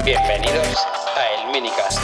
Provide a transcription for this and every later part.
Bienvenidos a El Minicast.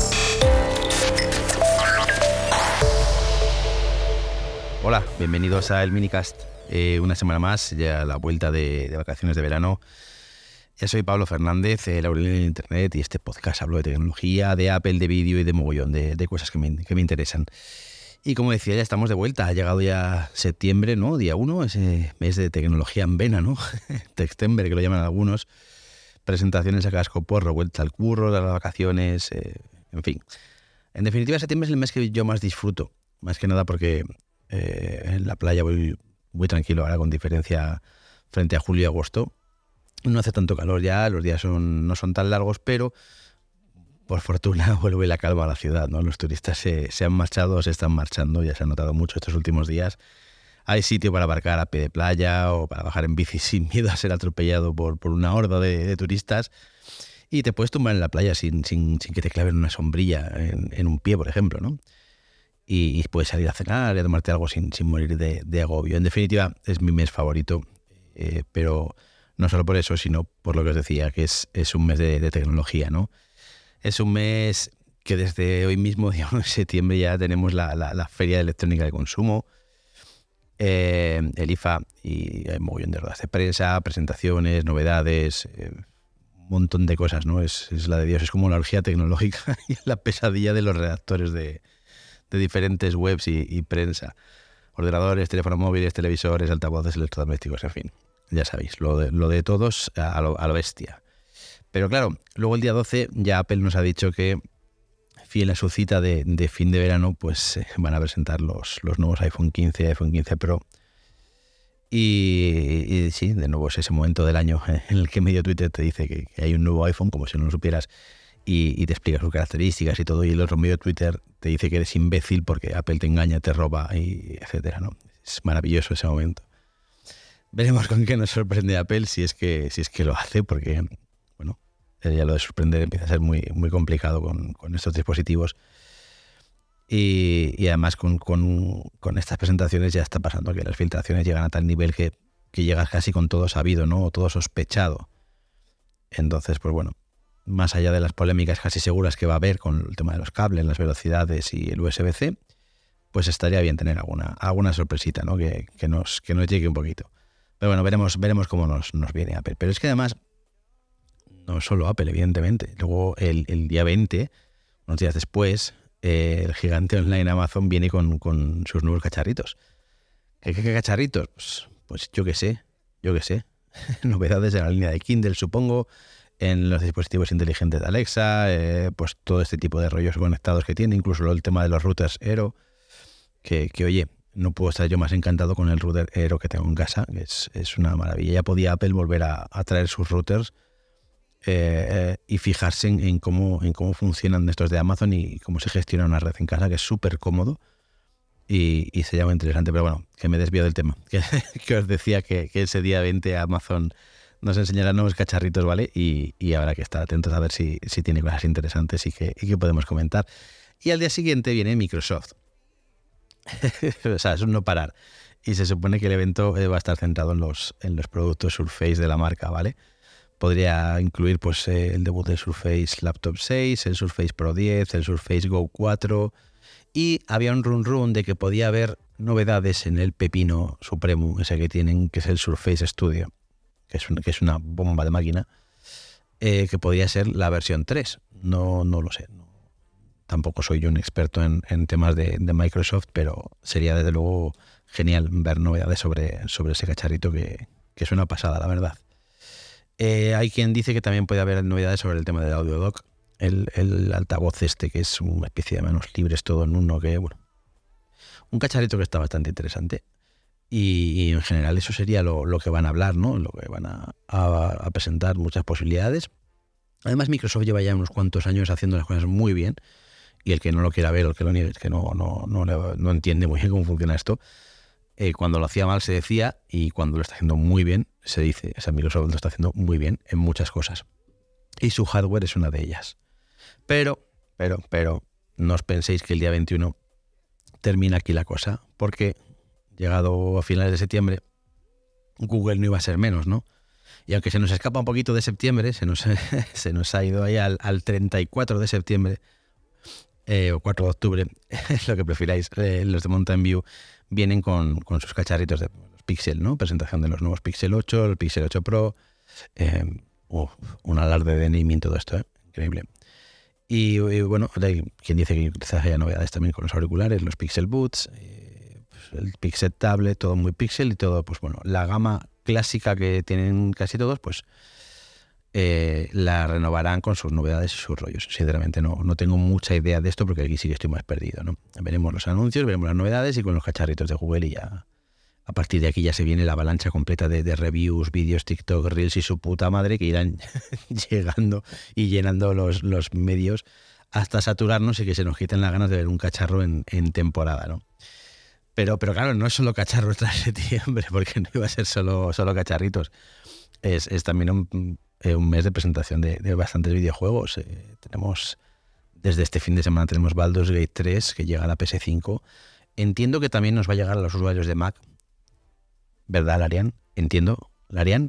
Hola, bienvenidos a El Minicast. Una semana más, ya a la vuelta de vacaciones de verano. Ya soy Pablo Fernández, el Aurelio en Internet, y este podcast hablo de tecnología, de Apple, de vídeo y de mogollón, de cosas que me interesan. Y como decía, ya estamos de vuelta. Ha llegado ya septiembre, ¿no? Día 1, ese mes de tecnología en vena, ¿no? Textember, que lo llaman algunos. Presentaciones a casco porro, vuelta al curro, las vacaciones, en fin. En definitiva, septiembre es el mes que yo más disfruto. Más que nada porque en la playa voy muy tranquilo ahora, con diferencia frente a julio y agosto. No hace tanto calor ya, los días no son tan largos, pero por fortuna vuelve la calma a la ciudad, ¿no? Los turistas se han marchado, se están marchando, ya se ha notado mucho estos últimos días. Hay sitio para aparcar a pie de playa o para bajar en bici sin miedo a ser atropellado por una horda de turistas. Y te puedes tumbar en la playa sin que te claven una sombrilla en un pie, por ejemplo, ¿no? Y puedes salir a cenar y a tomarte algo sin morir de agobio. En definitiva, es mi mes favorito, pero no solo por eso, sino por lo que os decía, que es un mes de tecnología, ¿no? Es un mes que desde hoy mismo, digamos, en septiembre, ya tenemos la Feria de Electrónica de Consumo, el IFA, y hay un montón de ruedas de prensa, presentaciones, novedades, un montón de cosas, ¿no? Es la de Dios, es como la orgía tecnológica y la pesadilla de los redactores de diferentes webs y prensa. Ordenadores, teléfonos móviles, televisores, altavoces, electrodomésticos, en fin. Ya sabéis, lo de todos a lo bestia. Pero claro, luego el día 12 ya Apple nos ha dicho que, fiel a su cita de fin de verano, pues van a presentar los nuevos iPhone 15 y iPhone 15 Pro. Y sí, de nuevo es ese momento del año en el que medio Twitter te dice que hay un nuevo iPhone, como si no lo supieras, y te explica sus características y todo, y el otro medio Twitter te dice que eres imbécil porque Apple te engaña, te roba, y etcétera, ¿no? Es maravilloso ese momento. Veremos con qué nos sorprende Apple, si es que lo hace, porque, bueno, ya lo de sorprender empieza a ser muy, muy complicado con estos dispositivos. Y además con estas presentaciones ya está pasando que las filtraciones llegan a tal nivel que llegas casi con todo sabido, ¿no? O todo sospechado. Entonces, pues bueno, más allá de las polémicas casi seguras que va a haber con el tema de los cables, las velocidades y el USB-C, pues estaría bien tener alguna sorpresita, ¿no? Que nos llegue un poquito. Pero bueno, veremos cómo nos viene Apple. Pero es que además, no solo Apple, evidentemente. Luego el día 20, unos días después, el gigante online Amazon viene con sus nuevos cacharritos. ¿Qué cacharritos? Pues yo qué sé. Novedades en la línea de Kindle, supongo, en los dispositivos inteligentes de Alexa, pues todo este tipo de rollos conectados que tiene, incluso el tema de los routers Aero, que oye, no puedo estar yo más encantado con el router Aero que tengo en casa, que es una maravilla. Ya podía Apple volver a traer sus routers y fijarse en cómo funcionan estos de Amazon y cómo se gestiona una red en casa, que es súper cómodo y sería muy interesante. Pero bueno, que me desvío del tema, que os decía que ese día 20 Amazon nos enseñará nuevos cacharritos, ¿vale? Y habrá que estar atentos a ver si tiene cosas interesantes y que podemos comentar. Y al día siguiente viene Microsoft. O sea, es un no parar. Y se supone que el evento va a estar centrado en los productos Surface de la marca, ¿vale? Podría incluir pues el debut del Surface Laptop 6, el Surface Pro 10, el Surface Go 4, y había un run de que podía haber novedades en el pepino supremo, ese que tienen, que es el Surface Studio, que es una bomba de máquina, que podría ser la versión 3. No lo sé. Tampoco soy yo un experto en temas de Microsoft, pero sería desde luego genial ver novedades sobre ese cacharrito que es una pasada, la verdad. Hay quien dice que también puede haber novedades sobre el tema del audio dock, el altavoz que es una especie de manos libres todo en uno, que bueno, un cacharrito que está bastante interesante, y en general eso sería lo que van a hablar, ¿no? Lo que van a presentar, muchas posibilidades. Además, Microsoft lleva ya unos cuantos años haciendo las cosas muy bien, y el que no lo quiera ver o el que lo niegue es que no entiende muy bien cómo funciona esto. Cuando lo hacía mal se decía, y cuando lo está haciendo muy bien se dice. O sea, Microsoft lo está haciendo muy bien en muchas cosas, y su hardware es una de ellas. Pero no os penséis que el día 21 termina aquí la cosa, porque llegado a finales de septiembre Google no iba a ser menos, ¿no? Y aunque se nos escapa un poquito de septiembre, se nos ha ido ahí al 34 de septiembre, o 4 de octubre, lo que prefiráis, los de Mountain View vienen con sus cacharritos de los Pixel, ¿no? Presentación de los nuevos Pixel 8, el Pixel 8 Pro, un alarde de naming, todo esto, increíble. Y bueno, hay quien dice que quizás haya novedades también con los auriculares, los Pixel Buds, el Pixel Tablet, todo muy Pixel y todo, pues bueno, la gama clásica que tienen casi todos, pues la renovarán con sus novedades y sus rollos. Sinceramente no tengo mucha idea de esto porque aquí sí que estoy más perdido, ¿no? Veremos los anuncios, veremos las novedades y con los cacharritos de Google y ya a partir de aquí ya se viene la avalancha completa de reviews, vídeos, TikTok, Reels y su puta madre que irán llegando y llenando los medios hasta saturarnos y que se nos quiten las ganas de ver un cacharro en temporada, ¿no? Pero claro, no es solo cacharros tras septiembre, porque no iba a ser solo cacharritos. Es también un mes de presentación de bastantes videojuegos. Tenemos, desde este fin de semana, tenemos Baldur's Gate 3, que llega a la PS5. Entiendo que también nos va a llegar a los usuarios de Mac. ¿Verdad, Larian? Entiendo. ¿Larian?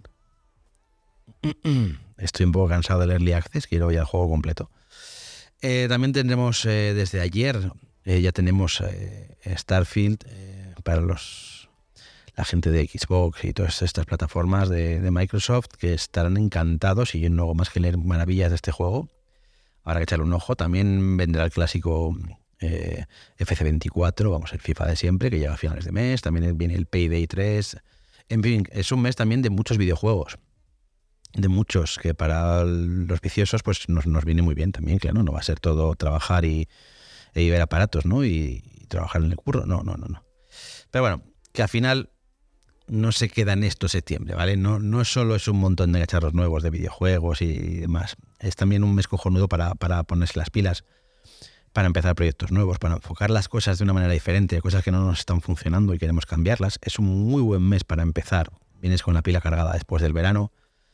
Estoy un poco cansado del Early Access, quiero ya el juego completo. También tendremos desde ayer, ya tenemos Starfield para la gente de Xbox y todas estas plataformas de Microsoft, que estarán encantados y yo no hago más que leer maravillas de este juego. Habrá que echarle un ojo. También vendrá el clásico FC24, vamos, el FIFA de siempre, que llega a finales de mes. También viene el Payday 3. En fin, es un mes también de muchos videojuegos. De muchos, que para los viciosos pues nos viene muy bien también, claro. No va a ser todo trabajar y ver aparatos, ¿no? Y trabajar en el curro. No. Pero bueno, que al final no se queda en esto septiembre, ¿vale? No solo es un montón de cacharros nuevos de videojuegos y demás. Es también un mes cojonudo para ponerse las pilas, para empezar proyectos nuevos, para enfocar las cosas de una manera diferente, cosas que no nos están funcionando y queremos cambiarlas. Es un muy buen mes para empezar. Vienes con la pila cargada después del verano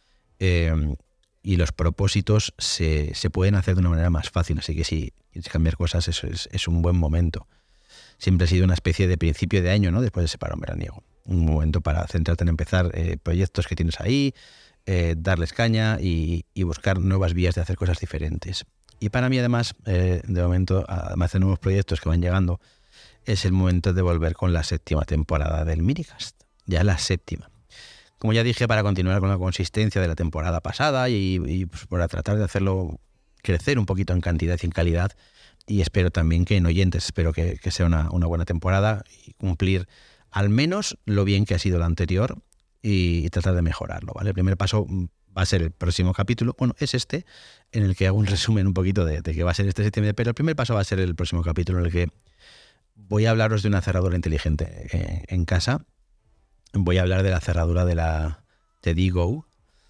y los propósitos se pueden hacer de una manera más fácil. Así que si quieres cambiar cosas, eso es un buen momento. Siempre ha sido una especie de principio de año, ¿no? Después de ese parón veraniego. Un momento para centrarte en empezar proyectos que tienes ahí, darles caña y buscar nuevas vías de hacer cosas diferentes. Y para mí, además, de momento, además de nuevos proyectos que van llegando, es el momento de volver con la 7ª temporada del Minicast. Ya la 7ª. Como ya dije, para continuar con la consistencia de la temporada pasada y pues, para tratar de hacerlo crecer un poquito en cantidad y en calidad. Y espero también que en oyentes, espero que sea una buena temporada y cumplir al menos lo bien que ha sido la anterior y tratar de mejorarlo, ¿vale? El primer paso va a ser el próximo capítulo, bueno, es este, en el que hago un resumen un poquito de qué va a ser este septiembre, pero el primer paso va a ser el próximo capítulo en el que voy a hablaros de una cerradura inteligente en casa. Voy a hablar de la cerradura de TEDEE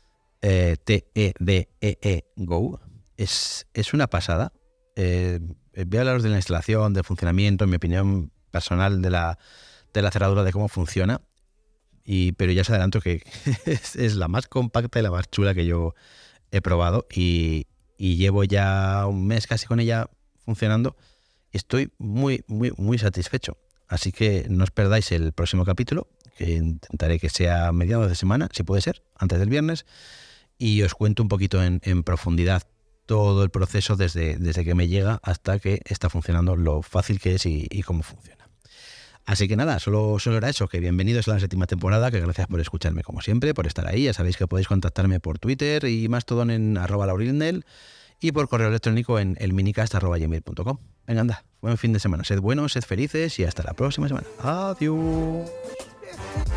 Go. Es una pasada. Voy a hablaros de la instalación, del funcionamiento, en mi opinión personal de la cerradura, de cómo funciona. Pero ya os adelanto que es la más compacta y la más chula que yo he probado y llevo ya un mes casi con ella funcionando. Estoy muy, muy, muy satisfecho. Así que no os perdáis el próximo capítulo, que intentaré que sea a mediados de semana, si puede ser, antes del viernes, y os cuento un poquito en profundidad todo el proceso desde que me llega hasta que está funcionando, lo fácil que es y cómo funciona. Así que nada, solo era eso, que bienvenidos a la 7ª temporada, que gracias por escucharme como siempre, por estar ahí. Ya sabéis que podéis contactarme por Twitter y Mastodon en @laurilnel y por correo electrónico en elminicast@gmail.com. Venga, anda, buen fin de semana, sed buenos, sed felices y hasta la próxima semana. Adiós.